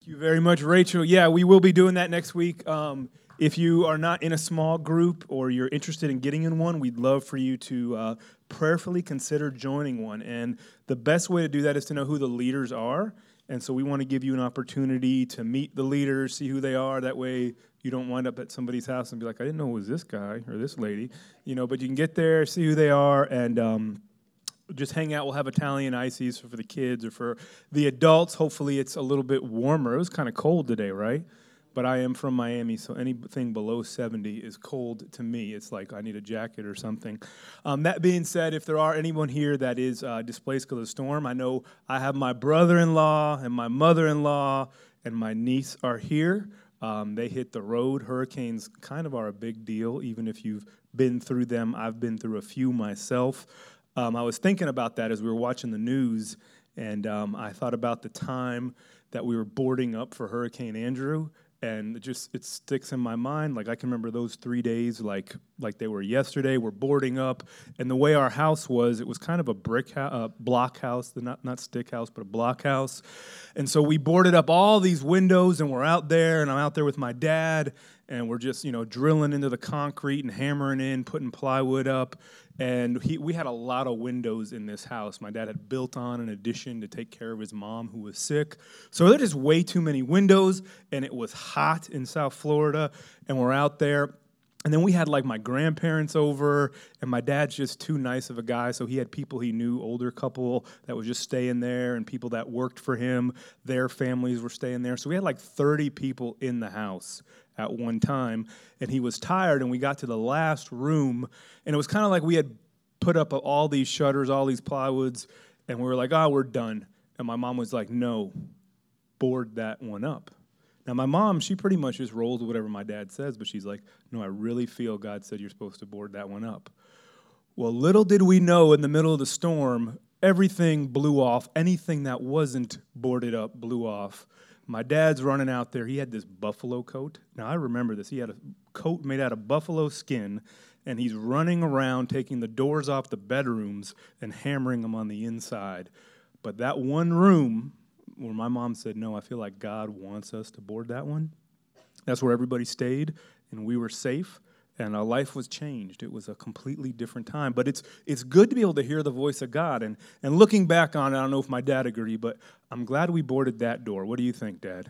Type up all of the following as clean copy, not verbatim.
you very much, Rachel. Yeah, we will be doing that next week. If you are not in a small group or you're interested in getting in one, we'd love for you to prayerfully consider joining one. And the best way to do that is to know who the leaders are. And so we want to give you an opportunity to meet the leaders, see who they are. That way you don't wind up at somebody's house and be like, I didn't know it was this guy or this lady. But you can get there, see who they are, and just hang out. We'll have Italian ices for the kids or for the adults. Hopefully it's a little bit warmer. It was kind of cold today, right? But I am from Miami, so anything below 70 is cold to me. It's like I need a jacket or something. That being said, if there are anyone here that is displaced because of the storm, I know I have my brother-in-law and my mother-in-law and my niece are here. They hit the road. Hurricanes kind of are a big deal, even if you've been through them. I've been through a few myself. I was thinking about that as we were watching the news, and I thought about the time that we were boarding up for Hurricane Andrew, and it sticks in my mind. Like I can remember those 3 days like they were yesterday. We're boarding up, and the way our house was, it was kind of a block house, not stick house, but a block house. And so we boarded up all these windows, and we're out there, and I'm out there with my dad, and we're just drilling into the concrete and hammering in, putting plywood up. And we had a lot of windows in this house. My dad had built on an addition to take care of his mom who was sick. So there just way too many windows, and it was hot in South Florida, and we're out there. And then we had like my grandparents over, and my dad's just too nice of a guy, so he had people he knew, older couple that was just staying there, and people that worked for him, their families were staying there. So we had like 30 people in the house at one time, and he was tired, and we got to the last room, and it was kind of like we had put up all these shutters, all these plywoods, and we were like, we're done. And my mom was like, no, board that one up. Now, my mom, she pretty much just rolls with whatever my dad says, but she's like, no, I really feel God said you're supposed to board that one up. Well, little did we know, in the middle of the storm, everything blew off. Anything that wasn't boarded up blew off. My dad's running out there. He had this buffalo coat. Now, I remember this. He had a coat made out of buffalo skin, and he's running around taking the doors off the bedrooms and hammering them on the inside. But that one room where my mom said, no, I feel like God wants us to board that one, that's where everybody stayed, and we were safe, and our life was changed. It was a completely different time. But it's good to be able to hear the voice of God. And looking back on it, I don't know if my dad agreed, but I'm glad we boarded that door. What do you think, Dad?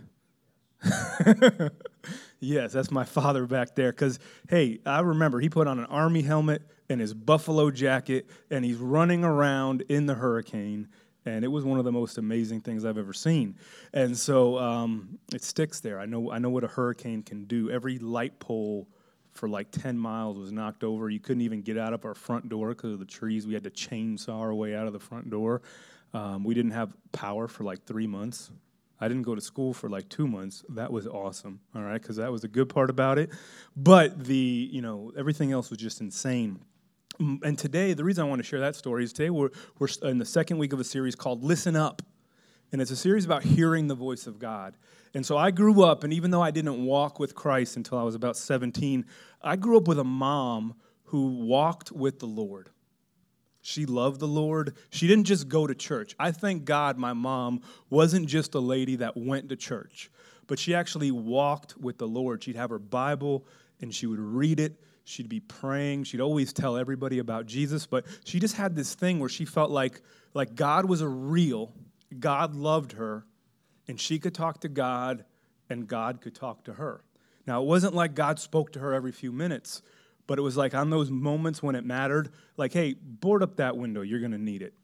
Yes, that's my father back there. Because, hey, I remember he put on an Army helmet and his buffalo jacket, and he's running around in the hurricane. And it was one of the most amazing things I've ever seen. And so it sticks there. I know what a hurricane can do. Every light pole for like 10 miles was knocked over. You couldn't even get out of our front door because of the trees. We had to chainsaw our way out of the front door. We didn't have power for like 3 months. I didn't go to school for like 2 months. That was awesome, all right, because that was the good part about it. But everything else was just insane. And today, the reason I want to share that story is today we're in the second week of a series called Listen Up. And it's a series about hearing the voice of God. And so I grew up, and even though I didn't walk with Christ until I was about 17, I grew up with a mom who walked with the Lord. She loved the Lord. She didn't just go to church. I thank God my mom wasn't just a lady that went to church, but she actually walked with the Lord. She'd have her Bible, and she would read it. She'd be praying. She'd always tell everybody about Jesus, but she just had this thing where she felt like God was real. God loved her, and she could talk to God, and God could talk to her. Now, it wasn't like God spoke to her every few minutes, but it was like on those moments when it mattered, like, hey, board up that window. You're going to need it.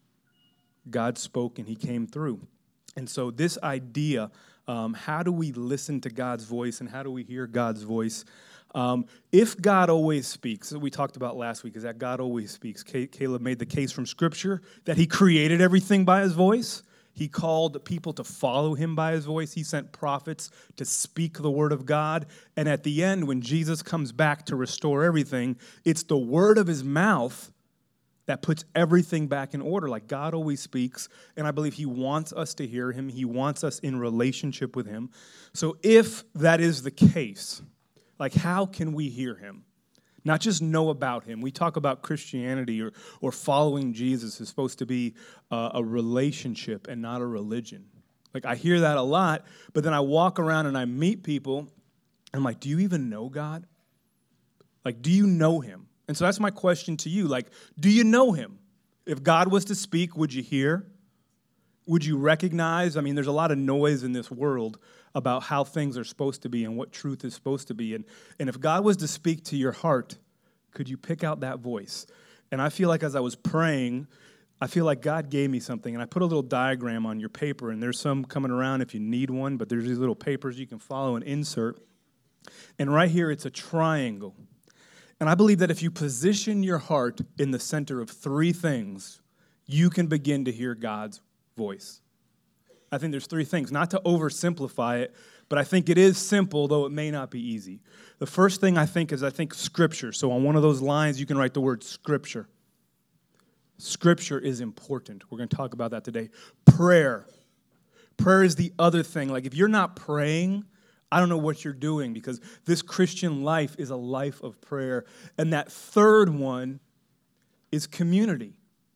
God spoke, and he came through. And so this idea, how do we listen to God's voice, and how do we hear God's voice? If God always speaks, we talked about last week, is that God always speaks. Caleb made the case from Scripture that he created everything by his voice. He called people to follow him by his voice. He sent prophets to speak the word of God. And at the end, when Jesus comes back to restore everything, it's the word of his mouth that puts everything back in order. Like God always speaks, and I believe he wants us to hear him. He wants us in relationship with him. So if that is the case, like, how can we hear him? Not just know about him. We talk about Christianity or following Jesus is supposed to be a relationship and not a religion. Like, I hear that a lot, but then I walk around and I meet people, and I'm like, do you even know God? Like, do you know him? And so that's my question to you. Like, do you know him? If God was to speak, would you hear? Would you recognize? I mean, there's a lot of noise in this world about how things are supposed to be and what truth is supposed to be. And if God was to speak to your heart, could you pick out that voice? And I feel like as I was praying, I feel like God gave me something. And I put a little diagram on your paper, and there's some coming around if you need one, but there's these little papers you can follow and insert. And right here, it's a triangle. And I believe that if you position your heart in the center of three things, you can begin to hear God's voice. I think there's three things, not to oversimplify it, but I think it is simple, though it may not be easy. The first thing I think is Scripture. So on one of those lines, you can write the word Scripture. Scripture is important. We're going to talk about that today. Prayer. Prayer is the other thing. Like, if you're not praying, I don't know what you're doing, because this Christian life is a life of prayer. And that third one is community.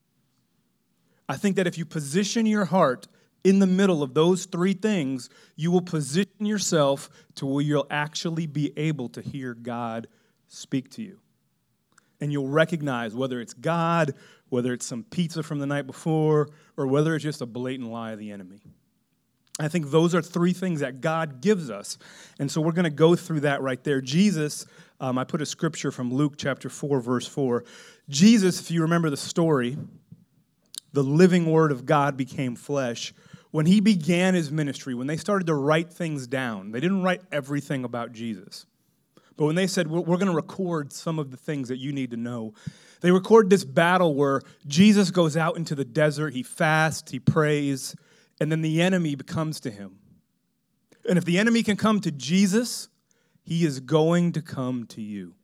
I think that if you position your heart in the middle of those three things, you will position yourself to where you'll actually be able to hear God speak to you. And you'll recognize whether it's God, whether it's some pizza from the night before, or whether it's just a blatant lie of the enemy. I think those are three things that God gives us. And so we're going to go through that right there. Jesus, I put a scripture from Luke chapter 4, verse 4. Jesus, if you remember the story, the living word of God became flesh. When he began his ministry, when they started to write things down, they didn't write everything about Jesus. But when they said, we're going to record some of the things that you need to know, they record this battle where Jesus goes out into the desert, he fasts, he prays, and then the enemy comes to him. And if the enemy can come to Jesus, he is going to come to you.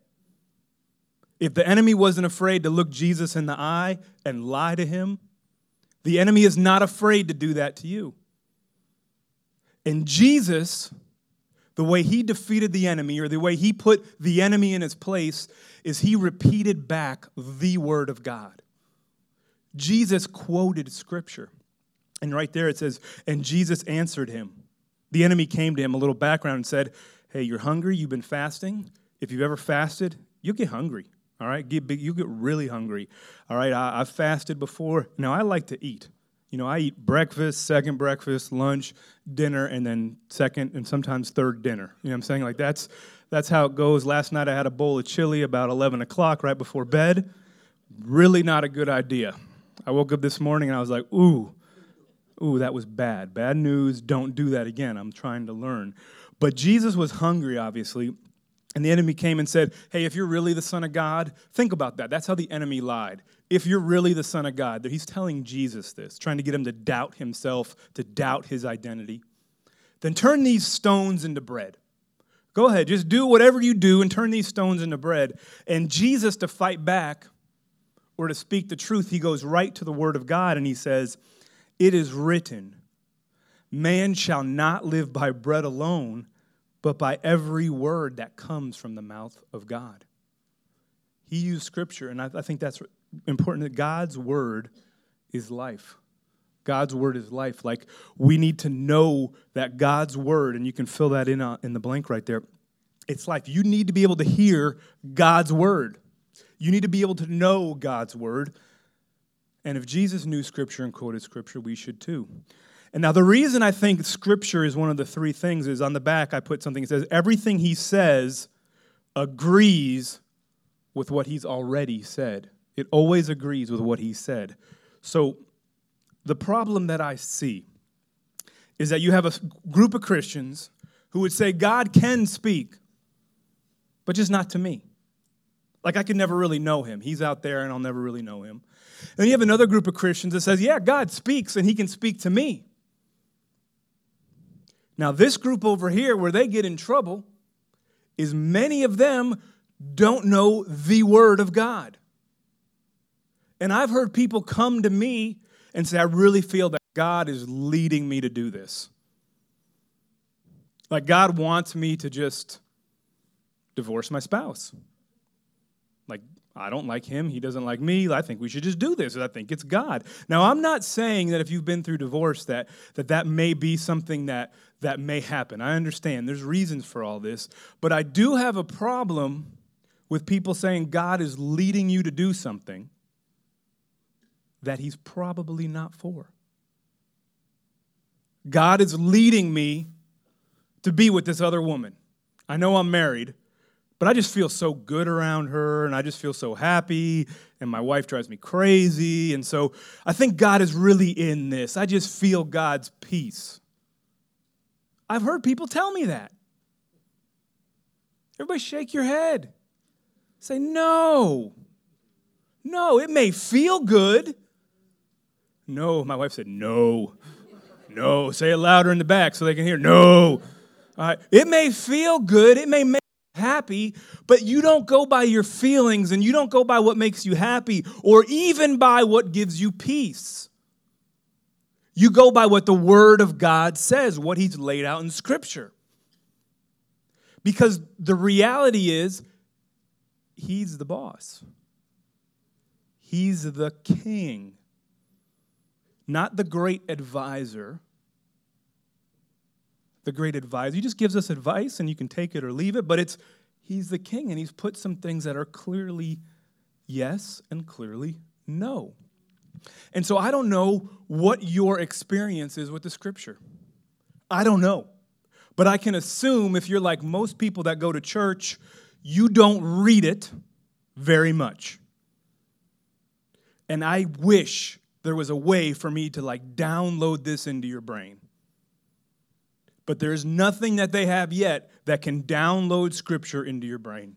If the enemy wasn't afraid to look Jesus in the eye and lie to him, the enemy is not afraid to do that to you. And Jesus, the way he defeated the enemy, or the way he put the enemy in his place, is he repeated back the word of God. Jesus quoted Scripture. And right there it says, and Jesus answered him. The enemy came to him, a little background, and said, hey, you're hungry, you've been fasting. If you've ever fasted, you'll get hungry. All right, you get really hungry. All right, I've fasted before. Now, I like to eat. You know, I eat breakfast, second breakfast, lunch, dinner, and then second and sometimes third dinner. You know what I'm saying? Like, that's how it goes. Last night I had a bowl of chili about 11 o'clock right before bed. Really not a good idea. I woke up this morning and I was like, ooh, that was bad. Bad news. Don't do that again. I'm trying to learn. But Jesus was hungry, obviously. And the enemy came and said, hey, if you're really the Son of God, think about that. That's how the enemy lied. If you're really the Son of God, he's telling Jesus this, trying to get him to doubt himself, to doubt his identity. Then turn these stones into bread. Go ahead, just do whatever you do and turn these stones into bread. And Jesus, to fight back or to speak the truth, he goes right to the Word of God and he says, it is written, man shall not live by bread alone, but by every word that comes from the mouth of God. He used Scripture, and I think that's important, that God's Word is life. God's Word is life. Like, we need to know that God's Word, and you can fill that in the blank right there, it's life. You need to be able to hear God's Word. You need to be able to know God's Word. And if Jesus knew Scripture and quoted Scripture, we should too. And now the reason I think Scripture is one of the three things is on the back I put something that says, everything he says agrees with what he's already said. It always agrees with what he said. So the problem that I see is that you have a group of Christians who would say, God can speak, but just not to me. Like, I could never really know him. He's out there and I'll never really know him. And you have another group of Christians that says, yeah, God speaks and he can speak to me. Now, this group over here, where they get in trouble, is many of them don't know the Word of God. And I've heard people come to me and say, I really feel that God is leading me to do this. Like, God wants me to just divorce my spouse. Like, I don't like him. He doesn't like me. I think we should just do this. I think it's God. Now, I'm not saying that if you've been through divorce that may be something that may happen. I understand. There's reasons for all this. But I do have a problem with people saying God is leading you to do something that he's probably not for. God is leading me to be with this other woman. I know I'm married, but I just feel so good around her, and I just feel so happy, and my wife drives me crazy, and so I think God is really in this. I just feel God's peace. I've heard people tell me that. Everybody shake your head. Say, no. No, it may feel good. No, my wife said, no. No, say it louder in the back so they can hear. No. All right. It may feel good. It may make you happy, but you don't go by your feelings, and you don't go by what makes you happy or even by what gives you peace. You go by what the Word of God says, what he's laid out in Scripture. Because the reality is, he's the boss. He's the king. Not the great advisor. The great advisor. He just gives us advice and you can take it or leave it, but he's the king, and he's put some things that are clearly yes and clearly no. And so I don't know what your experience is with the Scripture. I don't know. But I can assume if you're like most people that go to church, you don't read it very much. And I wish there was a way for me to download this into your brain. But there's nothing that they have yet that can download Scripture into your brain.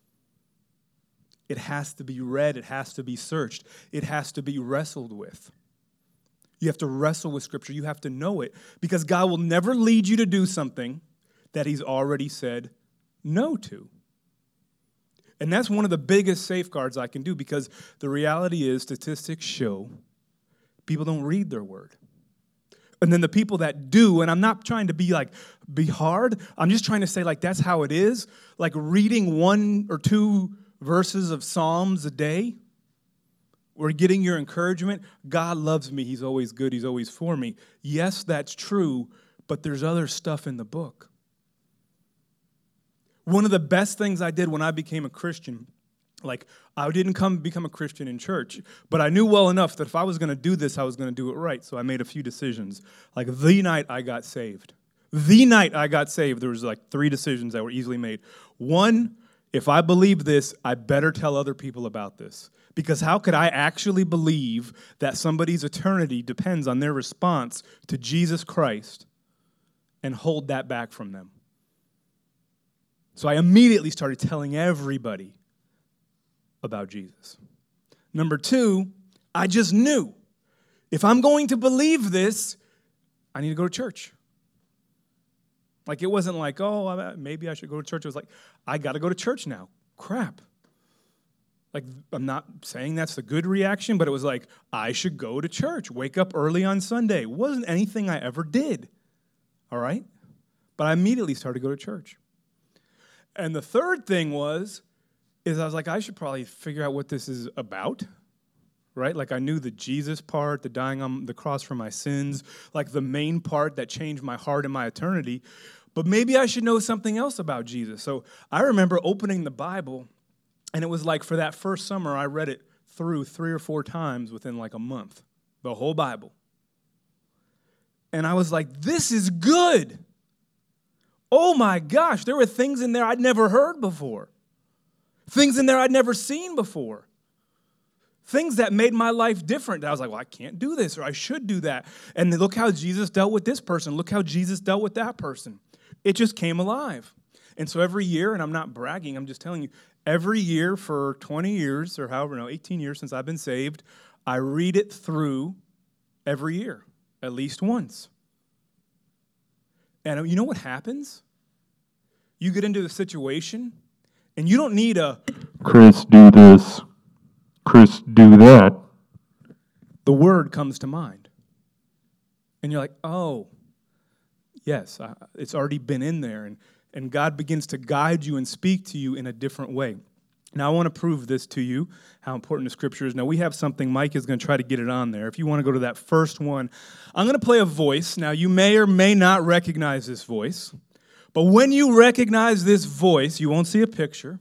It has to be read. It has to be searched. It has to be wrestled with. You have to wrestle with Scripture. You have to know it. Because God will never lead you to do something that he's already said no to. And that's one of the biggest safeguards I can do, because the reality is statistics show people don't read their word. And then the people that do, and I'm not trying to be hard, I'm just trying to say that's how it is. Like reading 1 or 2 verses of Psalms a day, or getting your encouragement. God loves me. He's always good. He's always for me. Yes, that's true, but there's other stuff in the book. One of the best things I did when I became a Christian, I didn't become a Christian in church, but I knew well enough that if I was going to do this, I was going to do it right. So I made a few decisions. The night I got saved. There was 3 decisions that were easily made. 1, if I believe this, I better tell other people about this. Because how could I actually believe that somebody's eternity depends on their response to Jesus Christ and hold that back from them? So I immediately started telling everybody about Jesus. Number 2, I just knew if I'm going to believe this, I need to go to church. It wasn't maybe I should go to church. It was I got to go to church now. Crap. I'm not saying that's the good reaction, but it was I should go to church. Wake up early on Sunday. It wasn't anything I ever did. All right? But I immediately started to go to church. And the third thing I was I should probably figure out what this is about, right? I knew the Jesus part, the dying on the cross for my sins, the main part that changed my heart and my eternity. But maybe I should know something else about Jesus. So I remember opening the Bible, and it was for that first summer, I read it through 3 or 4 times within a month, the whole Bible. And I was this is good. Oh my gosh, there were things in there I'd never heard before. Things in there I'd never seen before. Things that made my life different. I was I can't do this, or I should do that. And look how Jesus dealt with this person. Look how Jesus dealt with that person. It just came alive. And so every year, and I'm not bragging, I'm just telling you, every year for 20 years, or 18 years since I've been saved, I read it through every year, at least once. And you know what happens? You get into the situation, and you don't need a, Chris, do this. Chris, do that. The word comes to mind. And you're oh, yes, it's already been in there. And God begins to guide you and speak to you in a different way. Now, I want to prove this to you, how important the Scripture is. Now, we have something. Mike is going to try to get it on there. If you want to go to that first one, I'm going to play a voice. Now, you may or may not recognize this voice. But when you recognize this voice, you won't see a picture.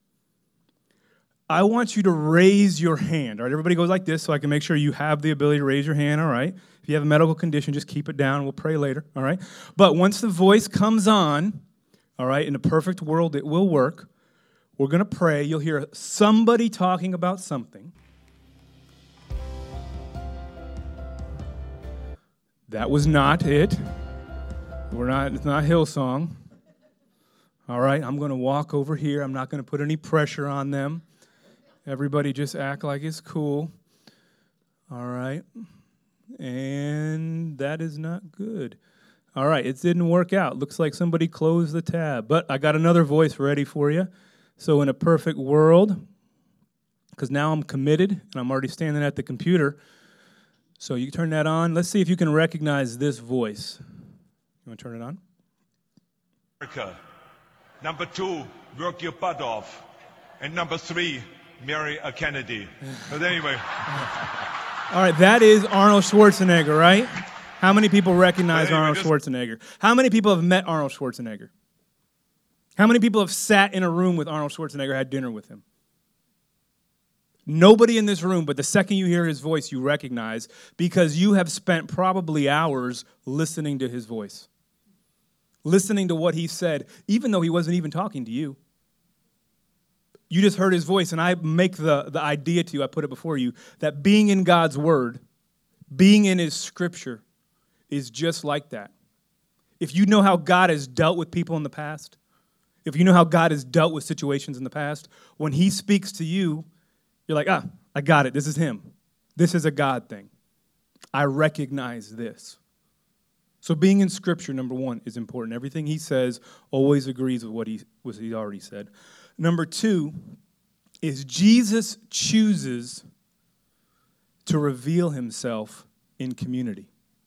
I want you to raise your hand. All right, everybody goes like this so I can make sure you have the ability to raise your hand, all right? If you have a medical condition, just keep it down. We'll pray later, all right? But once the voice comes on, all right, in a perfect world, it will work. We're going to pray. You'll hear somebody talking about something. That was not it. It's not Hillsong. All right, I'm going to walk over here. I'm not going to put any pressure on them. Everybody just act like it's cool. All right. And that is not good. All right, it didn't work out. Looks like somebody closed the tab. But I got another voice ready for you. So in a perfect world, because now I'm committed and I'm already standing at the computer. So you turn that on. Let's see if you can recognize this voice. You want to turn it on? America. Number 2, work your butt off. And number 3, marry a Kennedy. But anyway. All right, that is Arnold Schwarzenegger, right? How many people recognize Arnold Schwarzenegger? How many people have met Arnold Schwarzenegger? How many people have sat in a room with Arnold Schwarzenegger, had dinner with him? Nobody in this room, but the second you hear his voice, you recognize, because you have spent probably hours listening to his voice, listening to what he said, even though he wasn't even talking to you. You just heard his voice, and I make the idea to you, I put it before you, that being in God's word, being in his scripture, is just like that. If you know how God has dealt with people in the past, if you know how God has dealt with situations in the past, when he speaks to you, you're like, I got it. This is him. This is a God thing. I recognize this. So being in Scripture, number 1, is important. Everything he says always agrees with what he already said. Number 2 is Jesus chooses to reveal himself in community.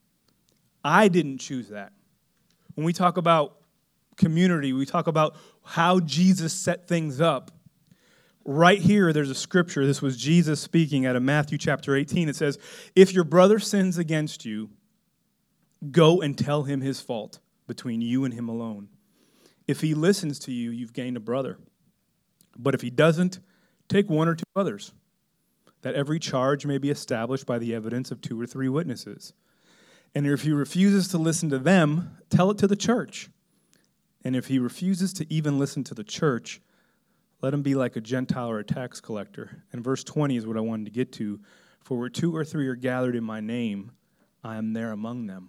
I didn't choose that. When we talk about community, we talk about how Jesus set things up. Right here, there's a scripture. This was Jesus speaking out of Matthew chapter 18. It says, if your brother sins against you, go and tell him his fault between you and him alone. If he listens to you, you've gained a brother. But if he doesn't, take 1 or 2 others, that every charge may be established by the evidence of 2 or 3 witnesses. And if he refuses to listen to them, tell it to the church. And if he refuses to even listen to the church, let him be like a Gentile or a tax collector. And verse 20 is what I wanted to get to. For where 2 or 3 are gathered in my name, I am there among them.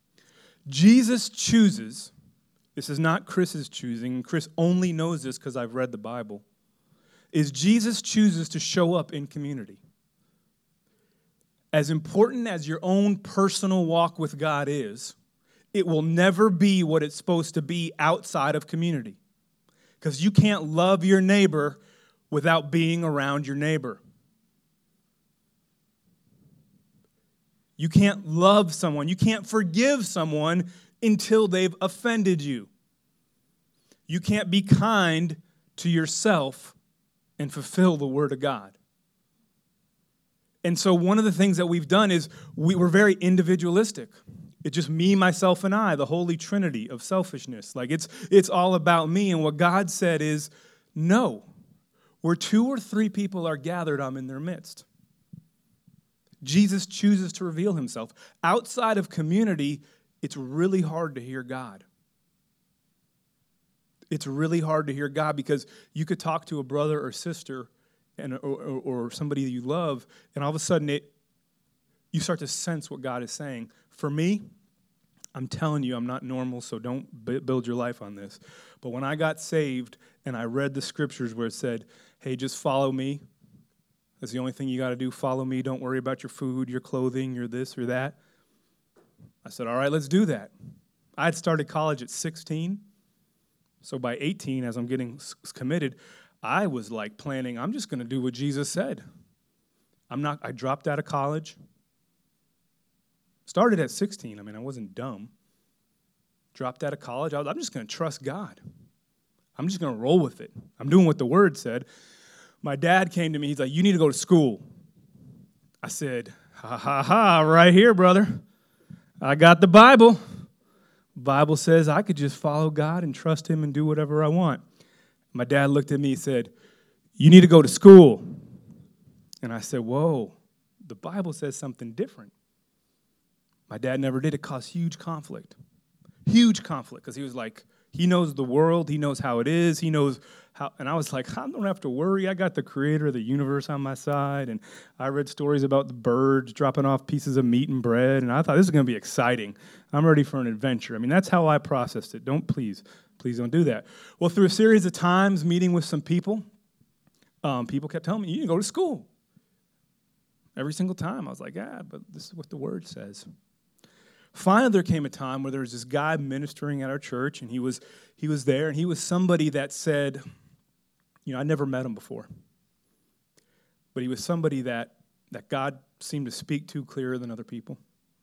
Jesus chooses. This is not Chris's choosing. Chris only knows this because I've read the Bible. Is Jesus chooses to show up in community. As important as your own personal walk with God is, it will never be what it's supposed to be outside of community. Because you can't love your neighbor without being around your neighbor. You can't love someone, you can't forgive someone until they've offended you. You can't be kind to yourself and fulfill the Word of God. And so one of the things that we've done is we're very individualistic. It's just me, myself, and I, the Holy Trinity of selfishness. Like it's all about me. And what God said is, no, where 2 or 3 people are gathered, I'm in their midst. Jesus chooses to reveal himself. Outside of community, it's really hard to hear God. It's really hard to hear God because you could talk to a brother or sister or somebody that you love, and all of a sudden you start to sense what God is saying. For me, I'm telling you, I'm not normal, so don't build your life on this. But when I got saved and I read the scriptures where it said, hey, just follow me. That's the only thing you got to do. Follow me. Don't worry about your food, your clothing, your this or that. I said, all right, let's do that. I had started college at 16. So by 18, as I'm getting committed, I was like planning, I'm just going to do what Jesus said. I dropped out of college. Started at 16. I wasn't dumb. Dropped out of college. I'm just going to trust God. I'm just going to roll with it. I'm doing what the Word said. My dad came to me. He's like, you need to go to school. I said, ha, ha, ha, right here, brother. I got the Bible. Bible says I could just follow God and trust him and do whatever I want. My dad looked at me and said, you need to go to school. And I said, whoa, the Bible says something different. My dad never did. It caused huge conflict, because he was like, he knows the world. He knows how it is. He knows how. And I was like, I don't have to worry. I got the creator of the universe on my side. And I read stories about the birds dropping off pieces of meat and bread. And I thought, this is going to be exciting. I'm ready for an adventure. I mean, that's how I processed it. Please don't do that. Well, through a series of times, meeting with some people, people kept telling me, you need to go to school. Every single time. I was like, but this is what the word says. Finally, there came a time where there was this guy ministering at our church, and he was there, and he was somebody that said, I never met him before, but he was somebody that God seemed to speak to clearer than other people.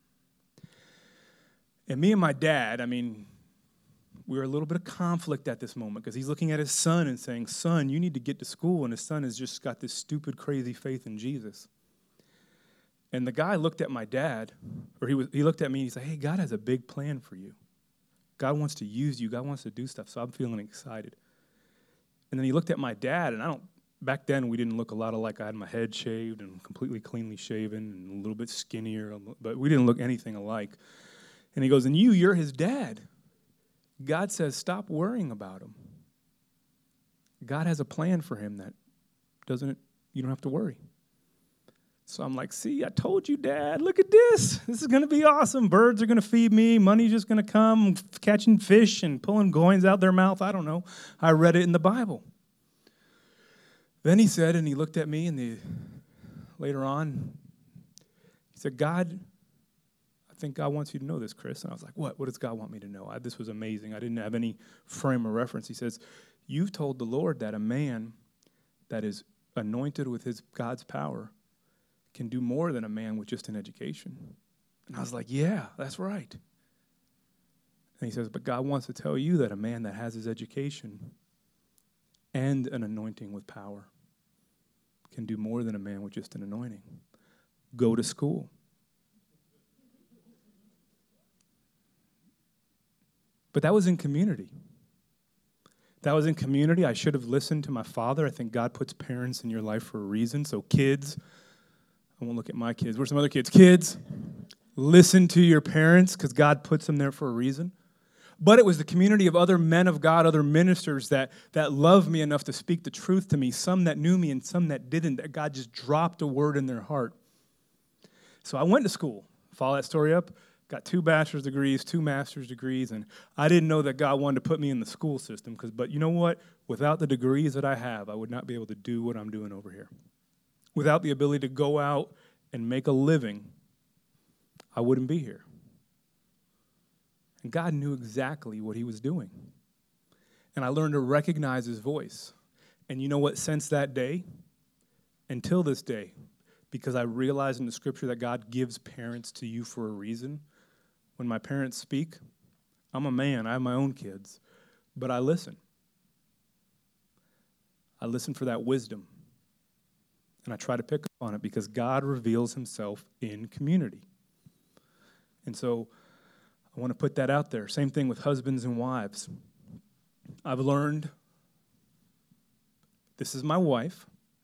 And me and my dad, we were a little bit of conflict at this moment, because he's looking at his son and saying, son, you need to get to school, and his son has just got this stupid, crazy faith in Jesus. And the guy looked at my dad, or he looked at me, and he's like, hey, God has a big plan for you. God wants to use you. God wants to do stuff, so I'm feeling excited. And then he looked at my dad, and back then we didn't look a lot alike. I had my head shaved and completely cleanly shaven and a little bit skinnier, but we didn't look anything alike. And he goes, and you're his dad. God says, stop worrying about him. God has a plan for him that you don't have to worry. So I'm like, see, I told you, Dad, look at this. This is going to be awesome. Birds are going to feed me. Money's just going to come, catching fish and pulling coins out their mouth. I don't know. I read it in the Bible. Then he said, and he looked at me, and later on, he said, God, I think God wants you to know this, Chris. And I was like, what? What does God want me to know? This was amazing. I didn't have any frame of reference. He says, you've told the Lord that a man that is anointed with God's power can do more than a man with just an education. And I was like, yeah, that's right. And he says, but God wants to tell you that a man that has his education and an anointing with power can do more than a man with just an anointing. Go to school. But that was in community. I should have listened to my father. I think God puts parents in your life for a reason. So kids, I won't look at my kids. Where's some other kids? Kids, listen to your parents, because God puts them there for a reason. But it was the community of other men of God, other ministers that loved me enough to speak the truth to me, some that knew me and some that didn't, that God just dropped a word in their heart. So I went to school. Follow that story up. Got 2 bachelor's degrees, 2 master's degrees, and I didn't know that God wanted to put me in the school system, but you know what? Without the degrees that I have, I would not be able to do what I'm doing over here. Without the ability to go out and make a living, I wouldn't be here. And God knew exactly what he was doing. And I learned to recognize his voice. And you know what? Since that day, until this day, because I realized in the scripture that God gives parents to you for a reason, when my parents speak, I'm a man, I have my own kids, but I listen. I listen for that wisdom. And I try to pick up on it because God reveals himself in community. And so I want to put that out there. Same thing with husbands and wives. I've learned this is my wife.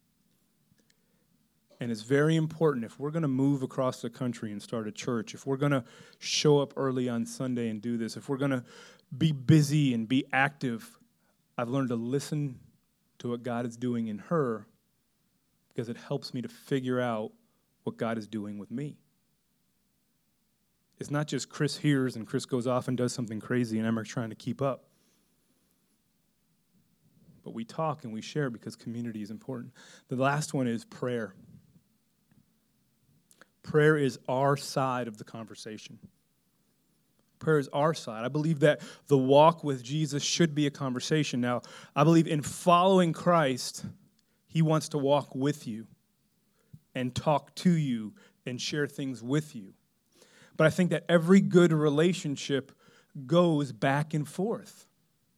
And it's very important if we're going to move across the country and start a church, if we're going to show up early on Sunday and do this, if we're going to be busy and be active, I've learned to listen to what God is doing in her, because it helps me to figure out what God is doing with me. It's not just Chris hears and Chris goes off and does something crazy and Emmerich's trying to keep up. But we talk and we share because community is important. The last one is prayer. Prayer is our side of the conversation. Prayer is our side. I believe that the walk with Jesus should be a conversation. Now, I believe in following Christ, he wants to walk with you and talk to you and share things with you. But I think that every good relationship goes back and forth.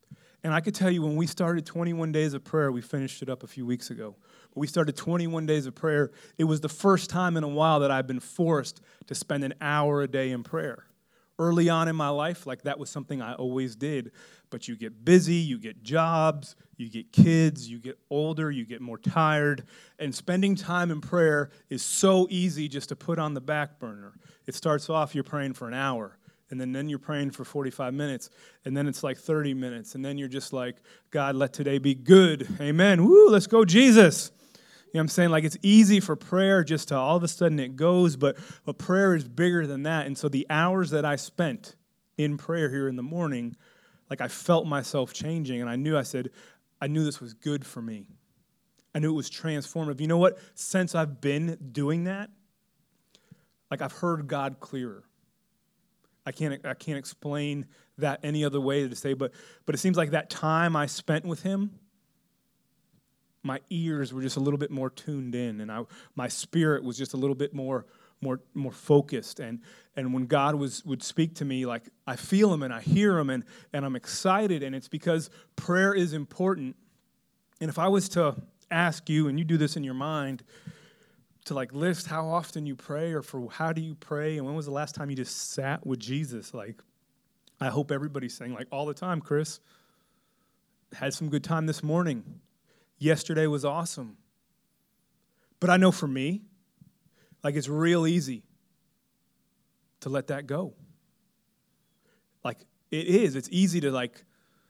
And I could tell you when we started 21 Days of Prayer, we finished it up a few weeks ago. But we started 21 Days of Prayer. It was the first time in a while that I've been forced to spend an hour a day in prayer. Early on in my life, like that was something I always did. But you get busy, you get jobs, you get kids, you get older, you get more tired. And spending time in prayer is so easy just to put on the back burner. It starts off, you're praying for an hour. And then you're praying for 45 minutes, and then it's like 30 minutes, and then you're just like, God, let today be good. Amen. Woo, let's go, Jesus. You know what I'm saying? Like, it's easy for prayer just to all of a sudden it goes, but prayer is bigger than that. And so the hours that I spent in prayer here in the morning, like I felt myself changing, and I knew this was good for me. I knew it was transformative. You know what? Since I've been doing that, like I've heard God clearer. I can't explain that any other way to say, but it seems like that time I spent with him, my ears were just a little bit more tuned in, and my spirit was just a little bit more focused. And when God would speak to me, like I feel him and I hear him, and I'm excited, and it's because prayer is important. And if I was to ask you, and you do this in your mind, to like list how often you pray or for how do you pray and when was the last time you just sat with Jesus, like I hope everybody's saying like all the time, Chris. Had some good time this morning. Yesterday was awesome. But I know for me, like it's real easy to let that go. Like it is. It's easy to like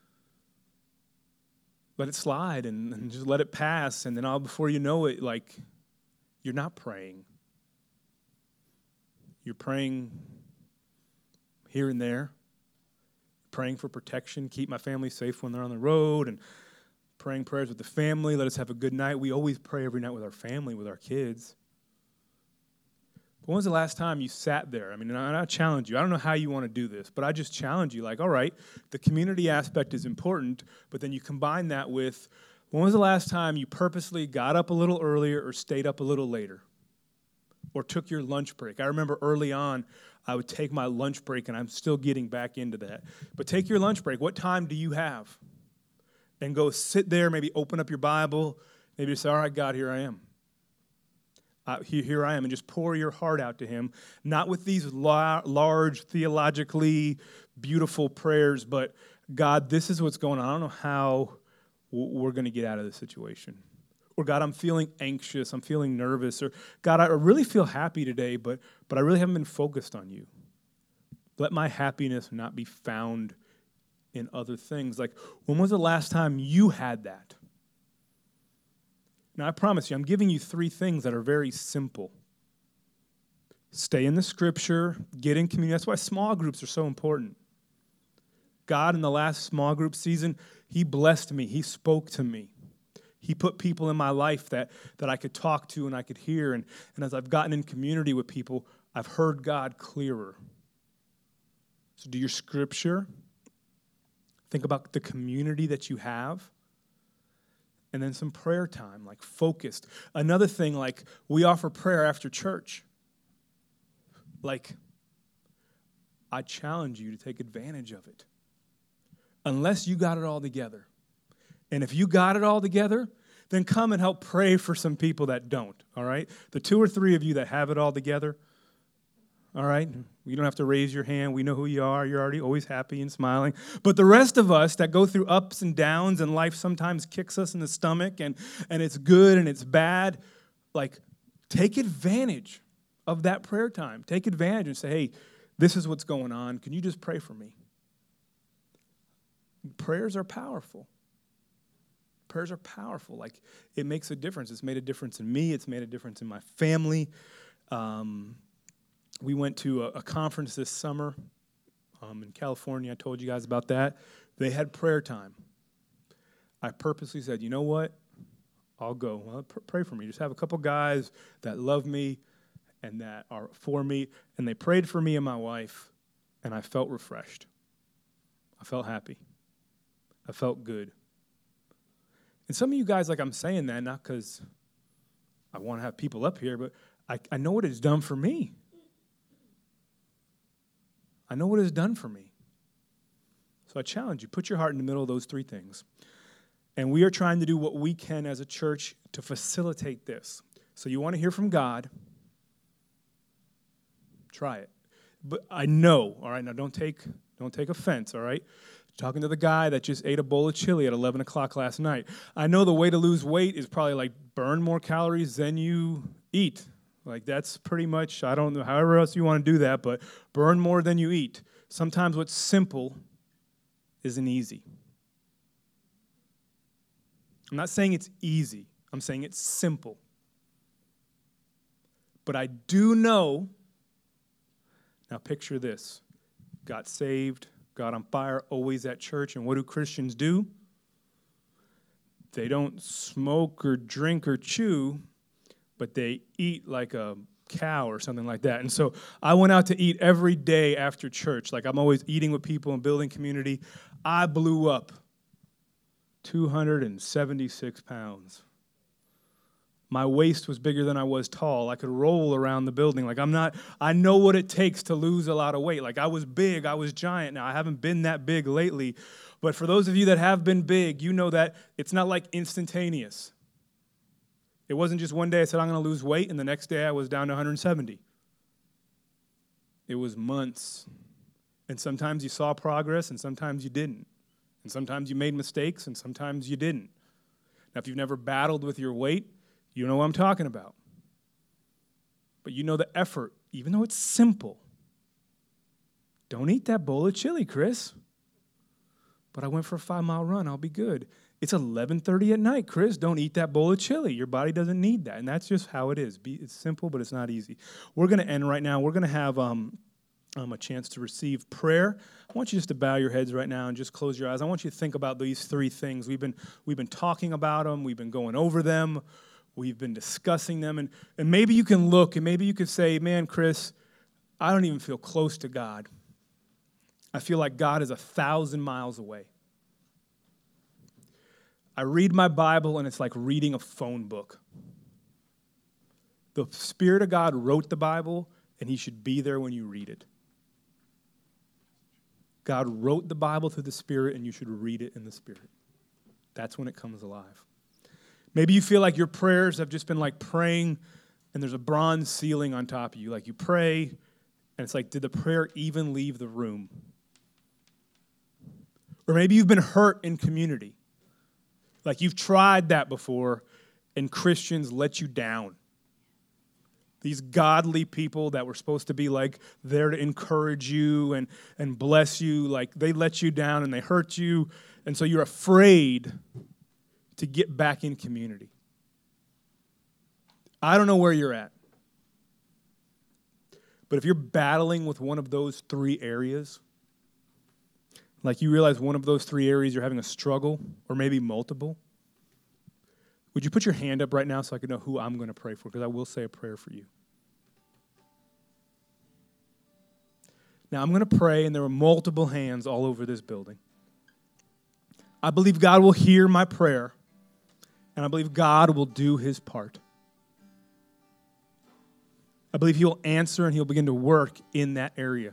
let it slide and just let it pass. And then all before you know it, like you're not praying. You're praying here and there, praying for protection, keep my family safe when they're on the road, and praying prayers with the family, let us have a good night. We always pray every night with our family, with our kids. But when was the last time you sat there? I mean, and I challenge you. I don't know how you want to do this, but I just challenge you. Like, all right, the community aspect is important, but then you combine that with, when was the last time you purposely got up a little earlier or stayed up a little later? Or took your lunch break? I remember early on, I would take my lunch break, and I'm still getting back into that. But take your lunch break. What time do you have? And go sit there, maybe open up your Bible, maybe say, all right, God, here I am. Here I am, and just pour your heart out to him, not with these large, theologically beautiful prayers, but God, this is what's going on. I don't know how we're going to get out of this situation. Or God, I'm feeling anxious, I'm feeling nervous, or God, I really feel happy today, but I really haven't been focused on you. Let my happiness not be found in other things. Like, when was the last time you had that? Now, I promise you, I'm giving you 3 things that are very simple. Stay in the Scripture, get in community. That's why small groups are so important. God, in the last small group season, he blessed me. He spoke to me. He put people in my life that I could talk to and I could hear. And as I've gotten in community with people, I've heard God clearer. So do your Scripture. Think about the community that you have. And then some prayer time, like focused. Another thing, like we offer prayer after church. Like, I challenge you to take advantage of it. Unless you got it all together. And if you got it all together, then come and help pray for some people that don't, all right? The 2 or 3 of you that have it all together, all right? You don't have to raise your hand. We know who you are. You're already always happy and smiling. But the rest of us that go through ups and downs and life sometimes kicks us in the stomach and it's good and it's bad, like take advantage of that prayer time. Take advantage and say, hey, this is what's going on. Can you just pray for me? Prayers are powerful. Prayers are powerful. Like, it makes a difference. It's made a difference in me. It's made a difference in my family. We went to a conference this summer in California. I told you guys about that. They had prayer time. I purposely said, you know what? I'll go. Well, pray for me. Just have a couple guys that love me and that are for me. And they prayed for me and my wife, and I felt refreshed. I felt happy. I felt good. And some of you guys, like I'm saying that, not because I want to have people up here, but I know what it's done for me. I know what it's done for me. So I challenge you, put your heart in the middle of those three things. And we are trying to do what we can as a church to facilitate this. So you want to hear from God, try it. But I know, all right, now don't take offense, all right? Talking to the guy that just ate a bowl of chili at 11 o'clock last night. I know the way to lose weight is probably like burn more calories than you eat. Like that's pretty much, I don't know, however else you want to do that, but burn more than you eat. Sometimes what's simple isn't easy. I'm not saying it's easy. I'm saying it's simple. But I do know, now picture this, got saved, got on fire, always at church, and what do Christians do? They don't smoke or drink or chew, but they eat like a cow or something like that. And so I went out to eat every day after church. Like I'm always eating with people and building community. I blew up 276 pounds. My waist was bigger than I was tall. I could roll around the building. Like I know what it takes to lose a lot of weight. Like I was big, I was giant. Now I haven't been that big lately. But for those of you that have been big, you know that it's not like instantaneous. It wasn't just one day I said I'm going to lose weight and the next day I was down to 170. It was months. And sometimes you saw progress and sometimes you didn't. And sometimes you made mistakes and sometimes you didn't. Now if you've never battled with your weight, you know what I'm talking about. But you know the effort, even though it's simple. Don't eat that bowl of chili, Chris. But I went for a 5-mile run. I'll be good. It's 11:30 at night, Chris. Don't eat that bowl of chili. Your body doesn't need that. And that's just how it is. It's simple, but it's not easy. We're going to end right now. We're going to have a chance to receive prayer. I want you just to bow your heads right now and just close your eyes. I want you to think about these three things. We've been talking about them. We've been going over them. We've been discussing them, and maybe you can look, and maybe you could say, man, Chris, I don't even feel close to God. I feel like God is 1,000 miles away. I read my Bible, and it's like reading a phone book. The Spirit of God wrote the Bible, and He should be there when you read it. God wrote the Bible through the Spirit, and you should read it in the Spirit. That's when it comes alive. Maybe you feel like your prayers have just been like praying and there's a bronze ceiling on top of you. Like you pray and it's like, did the prayer even leave the room? Or maybe you've been hurt in community. Like you've tried that before and Christians let you down. These godly people that were supposed to be like there to encourage you and bless you, like they let you down and they hurt you. And so you're afraid to get back in community. I don't know where you're at. But if you're battling with one of those three areas, like you realize one of those three areas you're having a struggle, or maybe multiple, would you put your hand up right now so I can know who I'm going to pray for? Because I will say a prayer for you. Now I'm going to pray, and there are multiple hands all over this building. I believe God will hear my prayer. And I believe God will do His part. I believe He'll answer and He'll begin to work in that area.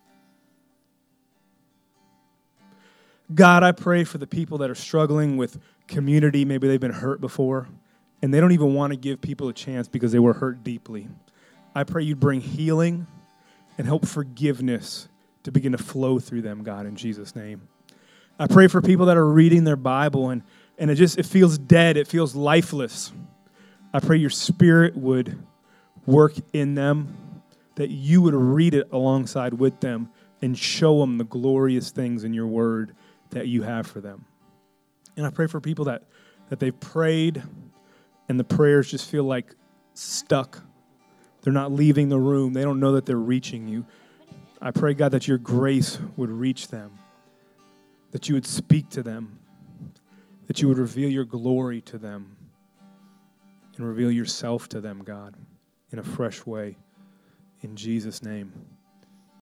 God, I pray for the people that are struggling with community. Maybe they've been hurt before, and they don't even want to give people a chance because they were hurt deeply. I pray You'd bring healing and help forgiveness to begin to flow through them, God, in Jesus' name. I pray for people that are reading their Bible and it feels dead. It feels lifeless. I pray Your Spirit would work in them, that You would read it alongside with them and show them the glorious things in Your Word that You have for them. And I pray for people that they've prayed and the prayers just feel like stuck. They're not leaving the room. They don't know that they're reaching You. I pray, God, that Your grace would reach them, that You would speak to them, that You would reveal Your glory to them and reveal Yourself to them, God, in a fresh way. In Jesus' name.